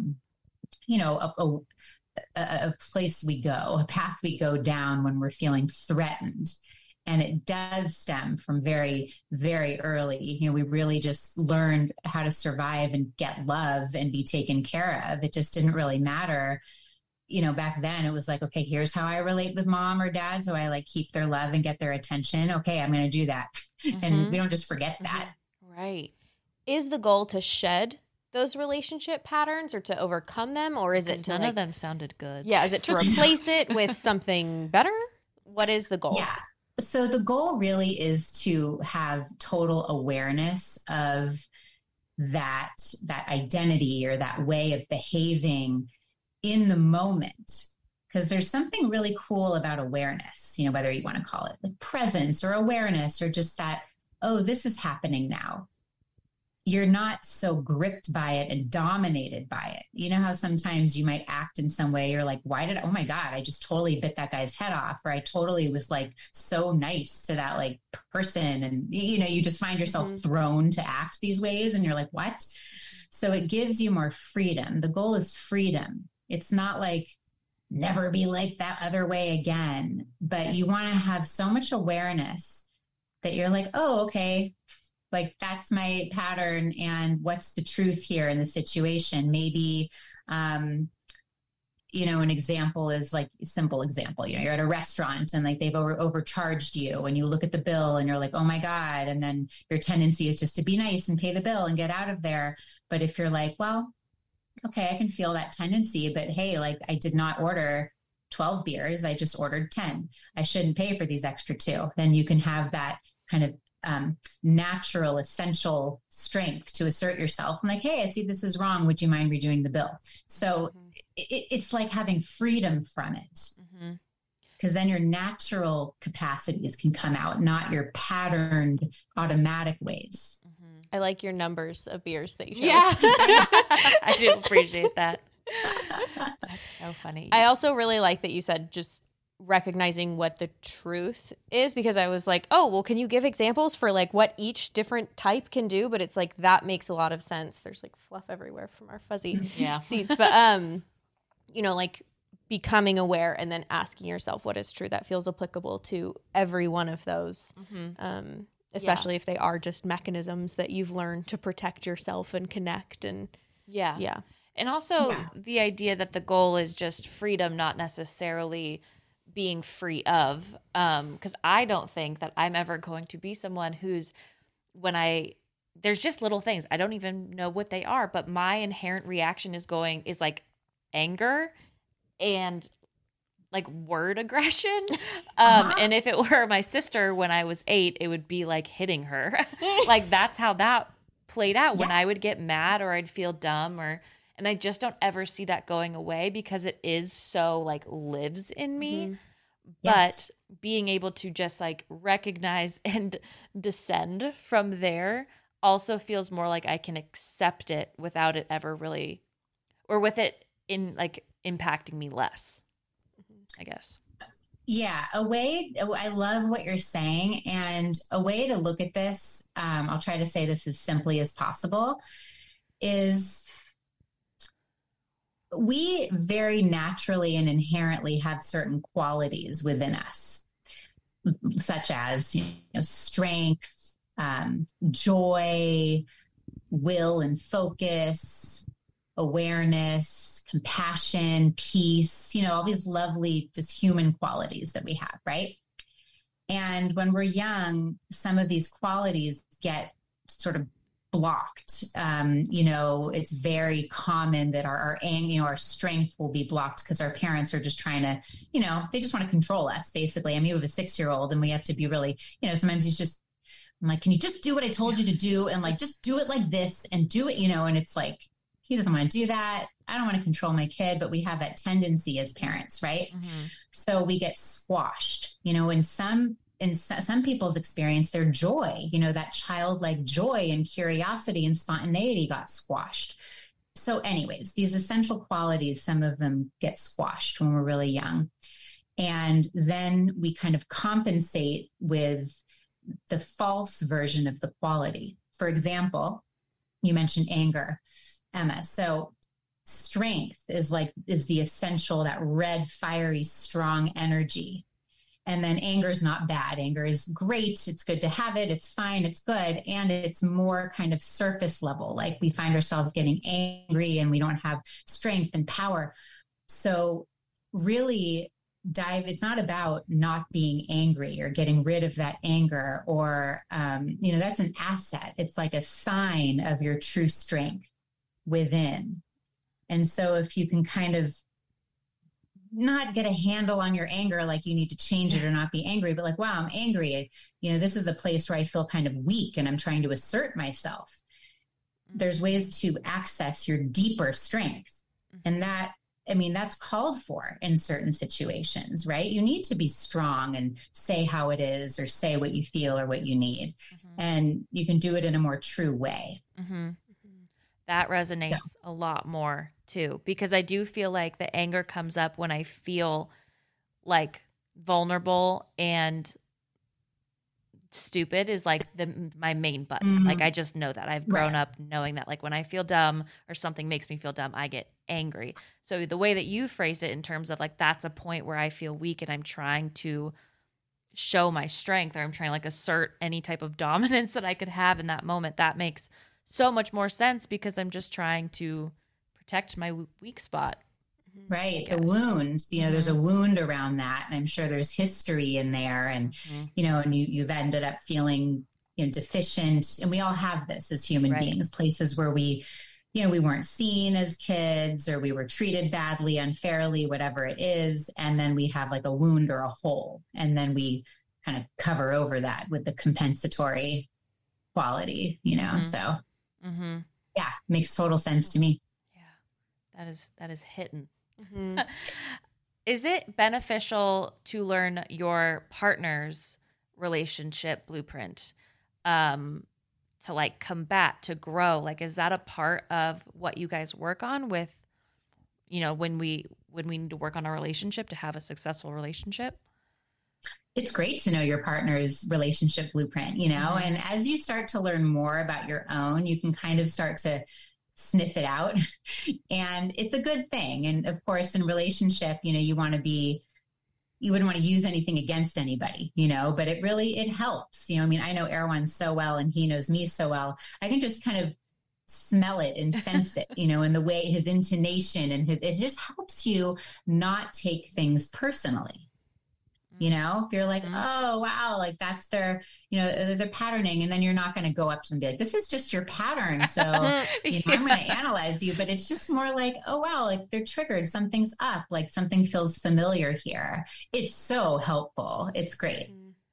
a place we go, a path we go down when we're feeling threatened. And it does stem from very, very early. We really just learned how to survive and get love and be taken care of. It just didn't really matter. Back then it was like, okay, here's how I relate with mom or dad. Do I like keep their love and get their attention? Okay, I'm going to do that. And we don't just forget that. Right. Is the goal to shed those relationship patterns or to overcome them? Or is it to none of them sounded good. Yeah. Is it to replace it with something better? What is the goal? Yeah. So the goal really is to have total awareness of that identity or that way of behaving in the moment. Because there's something really cool about awareness, whether you want to call it like presence or awareness or just that, oh, this is happening now. You're not so gripped by it and dominated by it. You know how sometimes you might act in some way, you're like, oh my God, I just totally bit that guy's head off. Or I totally was like so nice to that like person. And, you just find yourself thrown to act these ways and you're like, what? So it gives you more freedom. The goal is freedom. It's not like never be like that other way again, but you want to have so much awareness that you're like, oh, okay. Like that's my pattern and what's the truth here in the situation? Maybe, an example is like a simple example, you're at a restaurant and like they've overcharged you and you look at the bill and you're like, oh my God. And then your tendency is just to be nice and pay the bill and get out of there. But if you're like, well, okay, I can feel that tendency, but hey, like I did not order 12 beers. I just ordered 10. I shouldn't pay for these extra 2. Then you can have that kind of natural, essential strength to assert yourself. I'm like, hey, I see this is wrong. Would you mind redoing the bill? So it's like having freedom from it. because then your natural capacities can come out, not your patterned automatic ways. I like your numbers of beers that you chose. Yeah. I do appreciate that. That's so funny. I also really like that you said just recognizing what the truth is, because I was like, oh, well, can you give examples for like what each different type can do? But it's like, that makes a lot of sense. There's like fluff everywhere from our fuzzy seats. But, you know, like becoming aware and then asking yourself what is true that feels applicable to every one of those. Especially if they are just mechanisms that you've learned to protect yourself and connect. And yeah. And also the idea that the goal is just freedom, not necessarily being free of. Because I don't think that I'm ever going to be someone who's, there's just little things, I don't even know what they are, but my inherent reaction is like anger and like word aggression. And if it were my sister when I was 8, it would be like hitting her. Like that's how that played out when I would get mad or I'd feel dumb and I just don't ever see that going away because it is so like lives in me. But being able to just like recognize and descend from there also feels more like I can accept it without it ever really, or with it in like impacting me less, I guess. Yeah, I love what you're saying. And a way to look at this, I'll try to say this as simply as possible, is we very naturally and inherently have certain qualities within us, such as strength, joy, will and focus, awareness, compassion, peace, all these lovely, just human qualities that we have, right? And when we're young, some of these qualities get sort of blocked. It's very common that our strength will be blocked because our parents are just trying to, they just want to control us, basically. I mean, we have a 6-year-old and we have to be really, sometimes I'm like, can you just do what I told you to do? And like, just do it like this and do it, and it's like, he doesn't want to do that. I don't want to control my kid, but we have that tendency as parents, right? So we get squashed, in some people's experience, their joy, that childlike joy and curiosity and spontaneity got squashed. So anyways, these essential qualities, some of them get squashed when we're really young. And then we kind of compensate with the false version of the quality. For example, you mentioned anger, Emma. So strength is the essential, that red, fiery, strong energy. And then anger is not bad. Anger is great. It's good to have it. It's fine. It's good. And it's more kind of surface level. Like we find ourselves getting angry and we don't have strength and power. So really it's not about not being angry or getting rid of that anger or, that's an asset. It's like a sign of your true strength within. And so if you can kind of not get a handle on your anger, like you need to change it or not be angry, but like, wow, I'm angry. This is a place where I feel kind of weak and I'm trying to assert myself. There's ways to access your deeper strength. And that's called for in certain situations, right? You need to be strong and say how it is or say what you feel or what you need. And you can do it in a more true way. That resonates a lot more too, because I do feel like the anger comes up when I feel like vulnerable and stupid is like my main button. Like I just know that I've grown up knowing that, like when I feel dumb or something makes me feel dumb, I get angry. So the way that you phrased it in terms of like, that's a point where I feel weak and I'm trying to show my strength or I'm trying to like assert any type of dominance that I could have in that moment. That makes so much more sense because I'm just trying to protect my weak spot. Right. A wound, there's a wound around that. And I'm sure there's history in there and, and you've ended up feeling, deficient. And we all have this as human beings, places where we weren't seen as kids or we were treated badly, unfairly, whatever it is. And then we have like a wound or a hole. And then we kind of cover over that with the compensatory quality, so yeah, makes total sense to me. Yeah, that is hidden. Is it beneficial to learn your partner's relationship blueprint, to like combat, to grow? Like, is that a part of what you guys work on with, when we need to work on a relationship to have a successful relationship? It's great to know your partner's relationship blueprint, and as you start to learn more about your own, you can kind of start to sniff it out and it's a good thing. And of course, in relationship, you wouldn't want to use anything against anybody, but it helps, I know Erwan so well and he knows me so well. I can just kind of smell it and sense it, in the way his intonation and it just helps you not take things personally. If you're like, oh, wow, like that's their patterning. And then you're not going to go up to them and be like, this is just your pattern. So I'm going to analyze you, but it's just more like, oh, wow, like they're triggered. Something's up, like something feels familiar here. It's so helpful. It's great.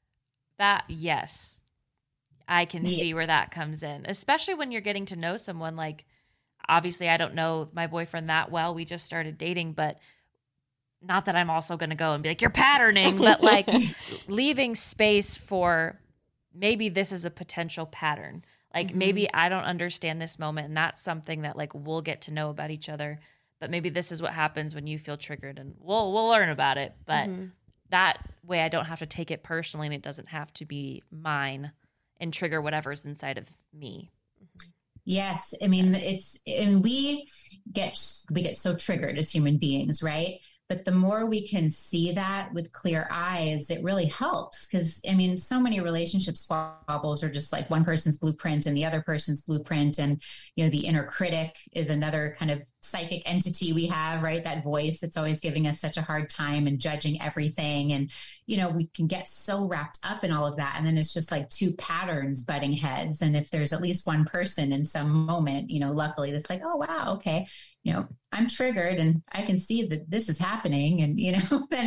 Yes, I can see where that comes in, especially when you're getting to know someone. Like, obviously I don't know my boyfriend that well. We just started dating, but not that I'm also going to go and be like, you're patterning, but like leaving space for maybe this is a potential pattern. Like maybe I don't understand this moment, and that's something that like we'll get to know about each other. But maybe this is what happens when you feel triggered, and we'll learn about it. But that way I don't have to take it personally, and it doesn't have to be mine and trigger whatever's inside of me. Yes. I mean, we get so triggered as human beings, right? But the more we can see that with clear eyes, it really helps. Because, so many relationship squabbles are just like one person's blueprint and the other person's blueprint. And, the inner critic is another kind of psychic entity we have, right? That voice, it's always giving us such a hard time and judging everything. And, we can get so wrapped up in all of that. And then it's just like two patterns butting heads. And if there's at least one person in some moment, luckily that's like, oh, wow, okay. I'm triggered and I can see that this is happening, and, then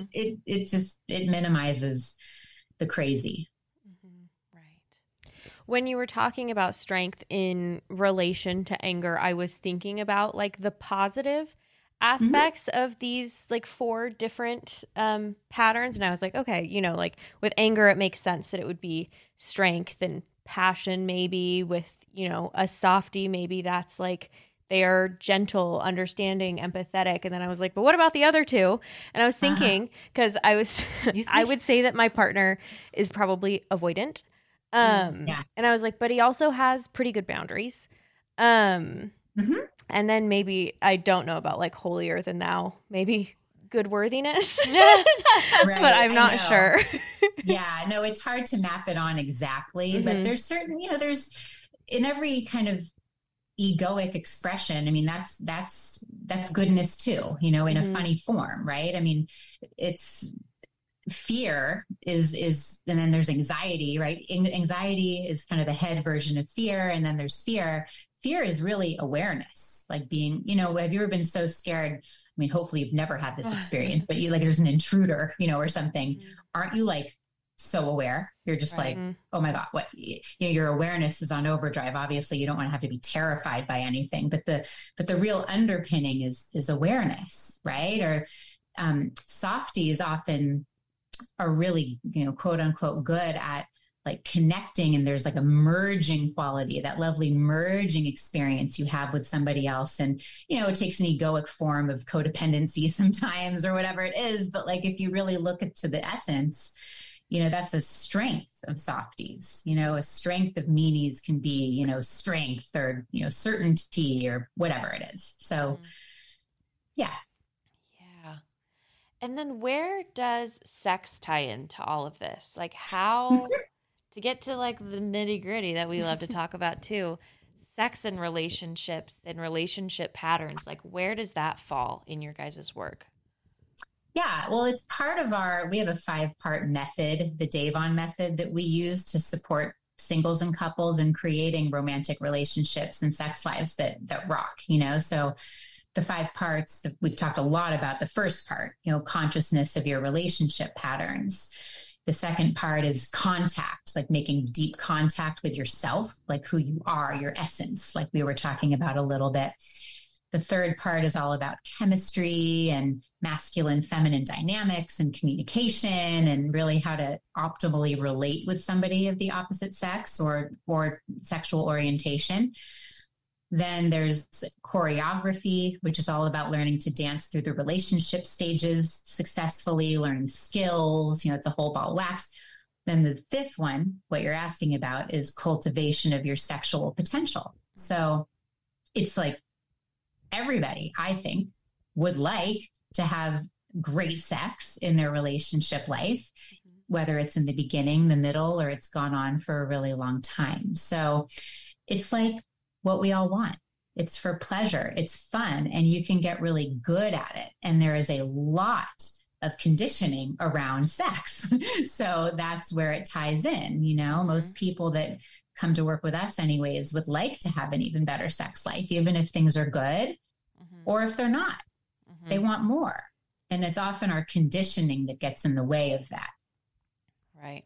it minimizes the crazy. Right. When you were talking about strength in relation to anger, I was thinking about like the positive aspects of these like 4 different patterns. And I was like, okay, like with anger, it makes sense that it would be strength and passion. Maybe with, a softie, maybe that's like, they are gentle, understanding, empathetic. And then I was like, but what about the other 2? And I was thinking, because I would say that my partner is probably avoidant. And I was like, but he also has pretty good boundaries. And then maybe, I don't know about like holier than thou, maybe good worthiness, right, but I'm not sure. Yeah, no, it's hard to map it on exactly, but there's certain, there's in every kind of egoic expression. That's goodness too, in a funny form, right? It's fear is, and then there's anxiety, right? Anxiety is kind of the head version of fear. And then there's fear. Fear is really awareness, like being, have you ever been so scared? Hopefully you've never had this experience, but you like, there's an intruder, or something. Aren't you like so aware? You're just like, oh my God, what, your awareness is on overdrive. Obviously you don't want to have to be terrified by anything, but the real underpinning is awareness, right? Or softies often are really, quote unquote, good at like connecting, and there's like a merging quality, that lovely merging experience you have with somebody else. And, it takes an egoic form of codependency sometimes or whatever it is. But like, if you really look to the essence, that's a strength of softies. A strength of meanies can be, strength or, certainty or whatever it is. So, yeah. Yeah. And then where does sex tie into all of this? Like how, to get to like the nitty gritty that we love to talk about too, sex and relationships and relationship patterns, like where does that fall in your guys' work? Yeah, well, it's part of we have a 5-part method, the Davon method, that we use to support singles and couples in creating romantic relationships and sex lives that rock, So the 5 parts that we've talked a lot about, the first part, consciousness of your relationship patterns. The second part is contact, like making deep contact with yourself, like who you are, your essence, like we were talking about a little bit. The third part is all about chemistry and masculine feminine dynamics and communication and really how to optimally relate with somebody of the opposite sex or sexual orientation. Then there's choreography, which is all about learning to dance through the relationship stages successfully, learning skills, it's a whole ball of wax. Then the fifth one, what you're asking about, is cultivation of your sexual potential. So it's like everybody, I think, would like to have great sex in their relationship life, whether it's in the beginning, the middle, or it's gone on for a really long time. So it's like what we all want. It's for pleasure. It's fun, and you can get really good at it. And there is a lot of conditioning around sex. So that's where it ties in. Most people that come to work with us anyways would like to have an even better sex life, even if things are good or if they're not. They want more. And it's often our conditioning that gets in the way of that. Right.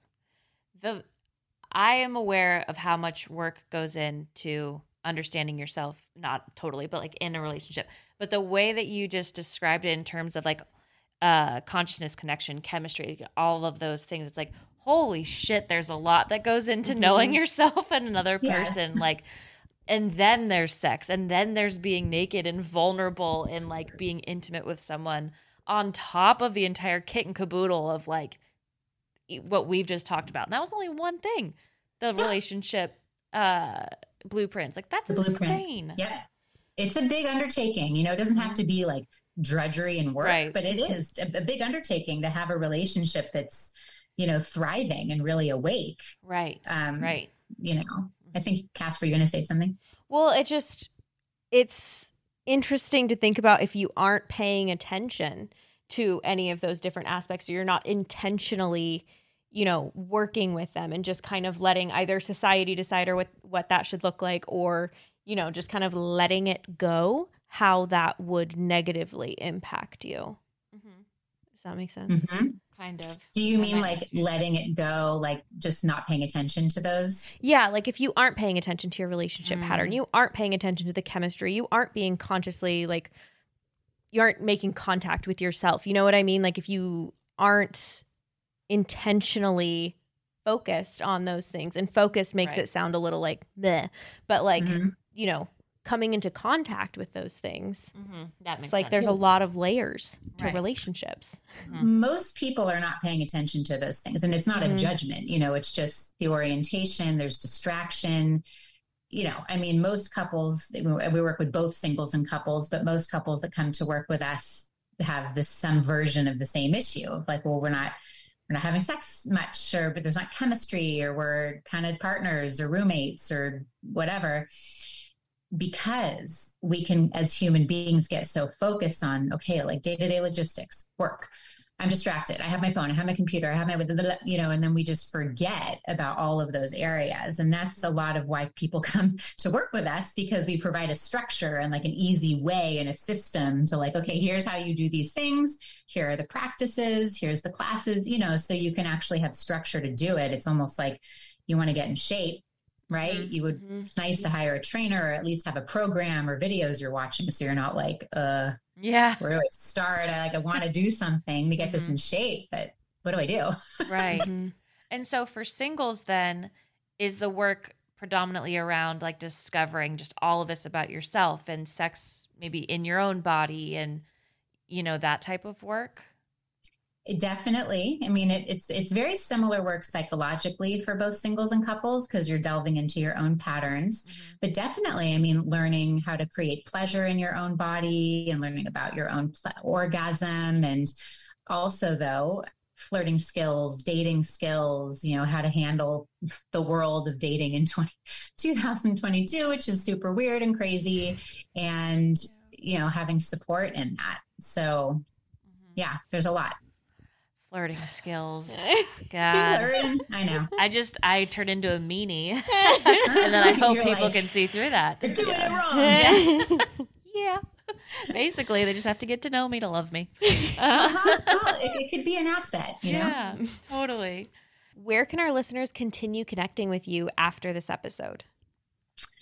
I am aware of how much work goes into understanding yourself, not totally, but like in a relationship. But the way that you just described it in terms of like consciousness, connection, chemistry, all of those things, it's like, holy shit, there's a lot that goes into knowing yourself and another person. Yes. Like, and then there's sex, and then there's being naked and vulnerable and like being intimate with someone on top of the entire kit and caboodle of like what we've just talked about. And that was only one thing, the relationship blueprints. Like, that's insane. Yeah. It's a big undertaking. It doesn't have to be like drudgery and work, but it is a big undertaking to have a relationship that's, thriving and really awake. Right. Right. I think, Cass, were you going to say something? Well, it's interesting to think about if you aren't paying attention to any of those different aspects, or you're not intentionally, working with them and just kind of letting either society decide or what that should look like, or, just kind of letting it go, how that would negatively impact you. Does that make sense? Kind of. Do you mean like letting it go, like just not paying attention to those? Yeah, like if you aren't paying attention to your relationship pattern, you aren't paying attention to the chemistry, you aren't being consciously like, you aren't making contact with yourself. You know what I mean? Like if you aren't intentionally focused on those things, and focus makes it sound a little like meh, but like, coming into contact with those things. That makes like sense. There's a lot of layers to relationships. Most people are not paying attention to those things, and it's not a judgment. It's just the orientation. There's distraction. Most couples, we work with both singles and couples, but most couples that come to work with us have some version of the same issue of like, well, we're not having sex much, but there's not chemistry, or we're kind of partners or roommates or whatever. Because we can, as human beings, get so focused on, okay, like day-to-day logistics, work. I'm distracted. I have my phone. I have my computer. I have my, and then we just forget about all of those areas. And that's a lot of why people come to work with us, because we provide a structure and like an easy way and a system to like, okay, here's how you do these things. Here are the practices. Here's the classes, so you can actually have structure to do it. It's almost like you want to get in shape. Right? It's nice to hire a trainer, or at least have a program or videos you're watching, so you're not like, where do I start? I want to do something to get this in shape, but what do I do? Right. And so for singles then, is the work predominantly around like discovering just all of this about yourself and sex, maybe in your own body, and, that type of work? Definitely. It's very similar work psychologically for both singles and couples, because you're delving into your own patterns. But definitely, learning how to create pleasure in your own body and learning about your own orgasm, and also, though, flirting skills, dating skills, how to handle the world of dating in 2022, which is super weird and crazy, and, having support in that. So, yeah, there's a lot. Flirting skills. God. I know. I turn into a meanie. And then I hope people can see through that. You're doing it wrong. Yeah. Basically, they just have to get to know me to love me. Well, it could be an asset, you know? Yeah, totally. Where can our listeners continue connecting with you after this episode?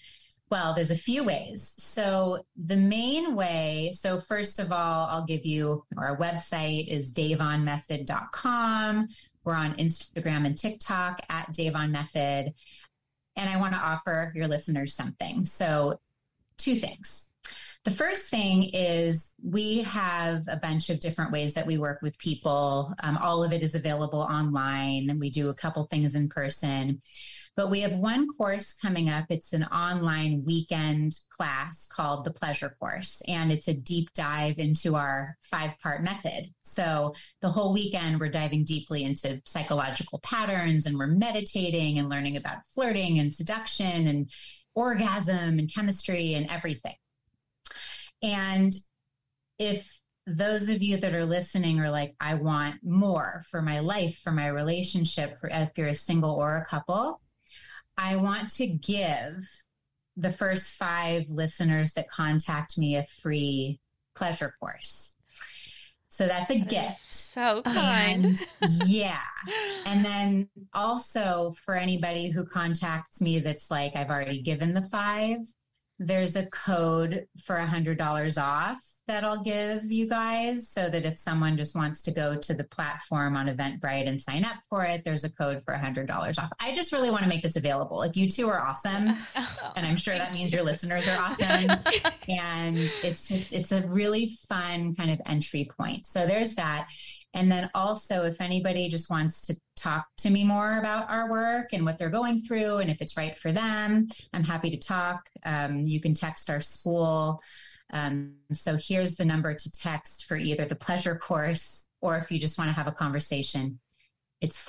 Well, there's a few ways. So the main way, so first of all, I'll give you our website is davonmethod.com. We're on Instagram and TikTok at davonmethod. And I want to offer your listeners something. So two things. The first thing is we have a bunch of different ways that we work with people. All of it is available online. We do a couple things in person. But we have one course coming up. It's an online weekend class called the Pleasure Course, and it's a deep dive into our 5-part method. So the whole weekend, we're diving deeply into psychological patterns, and we're meditating and learning about flirting and seduction and orgasm and chemistry and everything. And if those of you that are listening are like, I want more for my life, for my relationship, for if you're a single or a couple, I want to give the first 5 listeners that contact me a free pleasure course. So that's a gift. So kind. And, yeah. And then also for anybody who contacts me that's like, I've already given the 5, there's a code for $100 off that I'll give you guys, so that if someone just wants to go to the platform on Eventbrite and sign up for it, there's a code for $100 off. I just really want to make this available. Like, you two are awesome. And I'm sure that means your listeners are awesome. And it's a really fun kind of entry point. So there's that. And then also, if anybody just wants to talk to me more about our work and what they're going through, and if it's right for them, I'm happy to talk. You can text our school. So here's the number to text for either the pleasure course, or if you just want to have a conversation, it's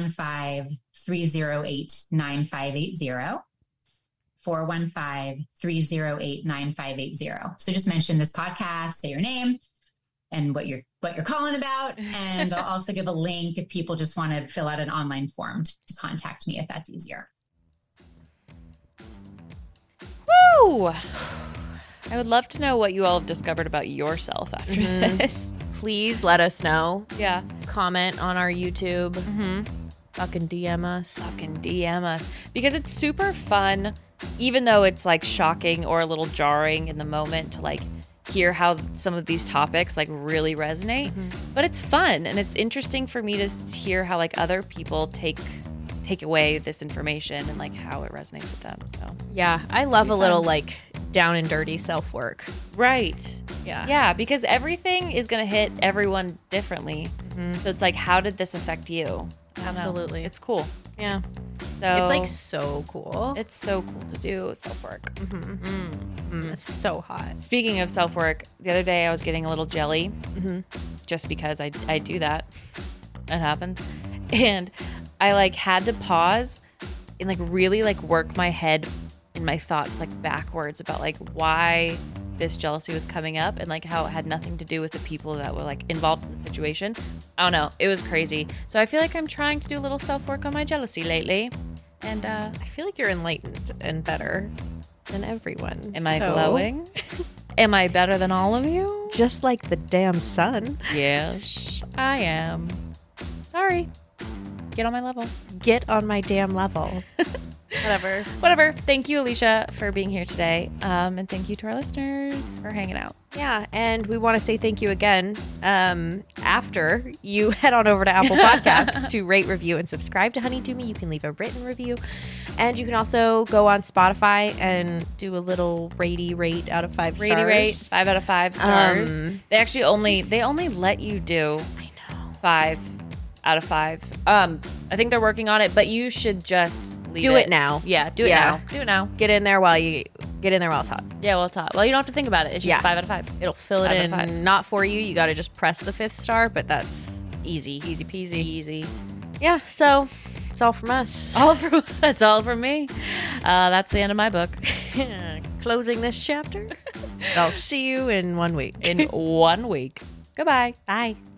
415-308-9580. 415-308-9580. So just mention this podcast, say your name and what you're calling about. And I'll also give a link if people just want to fill out an online form to contact me, if that's easier. Woo! I would love to know what you all have discovered about yourself after this. Please let us know. Yeah. Comment on our YouTube. Fucking DM us. Fucking DM us. Because it's super fun, even though it's like shocking or a little jarring in the moment to like hear how some of these topics like really resonate. But it's fun, and it's interesting for me to hear how like other people take away this information and like how it resonates with them. So yeah, I love a little like down and dirty self-work. Right. Yeah. Yeah, because everything is going to hit everyone differently. So it's like, how did this affect you? Absolutely. It's cool. Yeah. So It's like so cool. it's so cool to do self-work. It's so hot. Speaking of self-work, the other day I was getting a little jelly just because I do that. It happens. And I like had to pause and like really like work my head in my thoughts like backwards about like why this jealousy was coming up and like how it had nothing to do with the people that were like involved in the situation. I don't know. It was crazy. So I feel like I'm trying to do a little self-work on my jealousy lately. And I feel like you're enlightened and better than everyone. am I glowing? Am I better than all of you? Just like the damn sun. Yes, I am. Sorry. Get on my level. Get on my damn level. Whatever. Thank you, Alicia, for being here today. And thank you to our listeners for hanging out. Yeah, and we want to say thank you again after you head on over to Apple Podcasts to rate, review, and subscribe to Honey Do Me. You can leave a written review. And you can also go on Spotify and do a little rate out of 5 stars. Rate 5 out of 5 stars. They actually only let you do 5 out of 5. I think they're working on it, but you should just do it now. Yeah, do it now. Do it now. Get in there while it's hot. Yeah, well, it's hot. Well, you don't have to think about it. It's just 5 out of 5. It'll fill it in. Not for you. You got to just press the 5th star, but that's easy peasy. Easy. Yeah, so it's all from us. That's all from me. That's the end of my book. Closing this chapter. I'll see you in 1 week. In 1 week. Goodbye. Bye.